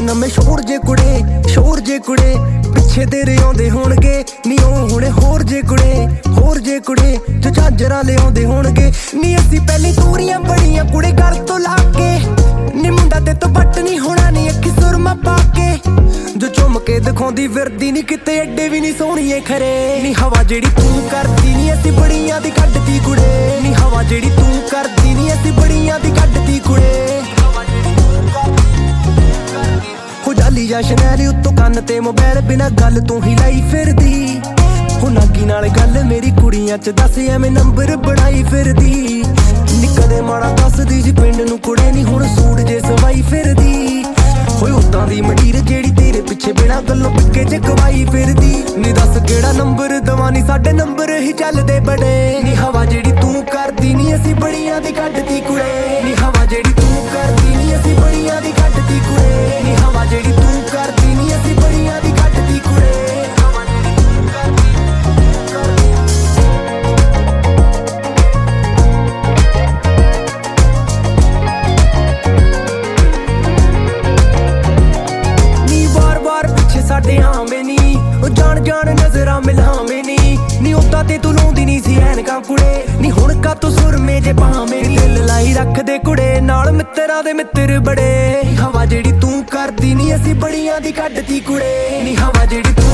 ਨਵੇਂ ਸ਼ੋਰ ਜੇ ਕੁੜੇ ਪਿੱਛੇ ਤੇਰੇ ਆਉਂਦੇ ਹੋਣਗੇ ਨੀ ਉਹ ਹੁਣੇ ਹੋਰ ਜੇ ਕੁੜੇ ਜੋ ਝਾਂਜਰਾਂ ਲਿਆਉਂਦੇ ਹੋਣਗੇ ਨੀ ਅਸੀਂ ਪਹਿਲੀ ਤੂਰੀਆਂ ਬੜੀਆਂ ਕੁੜੇ ਗੱਲ ਤੋਂ ਲਾ ਕੇ ਨੀ ਮੁੰਡਾ ਤੇ ਤੋਂ ਪੱਟ ਨਹੀਂ ਹੋਣਾ ਨੀ ਅੱਖੀ ਸੁਰਮਾ ਪਾ ਕੇ ਜੋ ਚੁੰਮ ਕੇ ਦਿਖਾਉਂਦੀ ਫਿਰਦੀ ਨੀ ਕਿਤੇ ਐਡੇ ਵੀ ਨੀ ਸੋਹਣੀਏ ਖਰੇ ਨੀ ਹਵਾ ਜਿਹੜੀ ਤੂੰ ਕਰਦੀ ਨੀ ਅਸੀਂ ਬੜੀਆਂ ਦੀ ਕੱਢਦੀ ਕੁੜੇ ਨੀ ਹਵਾ ਜਿਹੜੀ ਤੂੰ ਕਰਦੀ ਨੀ ਅਸੀਂ ਬੜੀਆਂ ਦੀ ਕੱਢਦੀ ਕੁੜੇ ਹੋ ਜਾਲੀ ਜਾਂ ਸ਼ਨੈਲੀ ਉੱਤੋਂ ਕੰਨ ਤੇ ਮੋਬਾਈਲ ਬਿਨਾ ਗੱਲ ਤੂੰ ਹੀ ਲਾਈ ਫਿਰਦੀ ਹੋ ਨਾਗੀ ਨਾਲ ਗੱਲ ਮੇਰੀ ਕੁੜੀਆਂ ਚ ਦੱਸ ਐਵੇਂ ਨੰਬਰ ਬਣਾਈ ਫਿਰਦੀ ਨੀ ਕਦੇ ਮਾੜਾ ਦੱਸਦੀ ਸੀ ਪਿੰਡ ਨੂੰ ਕੁੜੇ ਨੀ ਹੁਣ ਸੂਟ ਜੇ ਸਵਾਈ ਫਿਰਦੀ ਹੋਏ ਉਦਾਂ ਦੀ ਮੰਡੀਰ ਜਿਹੜੀ ਤੇਰੇ ਪਿੱਛੇ ਬਿਨਾ ਗੱਲੋਂ ਪਿੱਕੇ ਚ ਕਵਾਈ ਫਿਰਦੀ ਨੀ ਦੱਸ ਕਿਹੜਾ ਨੰਬਰ ਦਵਾਂ ਨੀ ਸਾਡੇ ਨੰਬਰ ਹੀ ਚੱਲਦੇ ਬੜੇ ਨੀ ਹਵਾ ਜਿਹੜੀ ਤੂੰ ਕਰਦੀ ਨੀ ਅਸੀਂ ਬੜੀਆਂ ਦੀ ਕੱਢਦੀ ਕੁੜੇ ਨੀ ਹਵਾ ਜਿਹੜੀ ਤੂੰ ਕਰਦੀ ਨੀ ਅਸੀਂ ਬੜੀਆਂ ਦੀ ਕੱਢਦੀ ਕੁੜੇ ਨੀ ਹਵਾ ਜਿਹੜੀ ਤੂੰ ਕਰਦੀ ਨੀ ਅਸੀਂ ਬੜੀਆਂ ਦੀ ਕੱਢਦੀ ਕੁੜੇ ਸਾਡੇ ਆਵੇਂ ਨੀ ਉਹ ਜਾਣ ਨਜ਼ਰਾਂ ਮਿਲਾਵੇਂ ਨੀ ਉਦਾਂ ਤੇ ਤੂੰ ਲਾਉਂਦੀ ਨੀ ਸੀ ਐਨਕਾਂ ਕੁੜੇ ਨੀ ਹੁਣ ਕਾ ਤੂੰ ਸੁਰਮੇ ਜੇ ਪਾਵੇਂ ਨੀ ਦਿਲ ਲਾਈ ਰੱਖਦੇ ਕੁੜੇ ਨਾਲ ਮਿੱਤਰਾਂ ਦੇ ਮਿੱਤਰ ਬੜੇ ਹਵਾ ਜਿਹੜੀ ਤੂੰ ਕਰਦੀ ਨੀ ਅਸੀਂ ਬੜੀਆਂ ਦੀ ਕੱਢਦੀ ਕੁੜੇ ਨੀ ਹਵਾ ਜਿਹੜੀ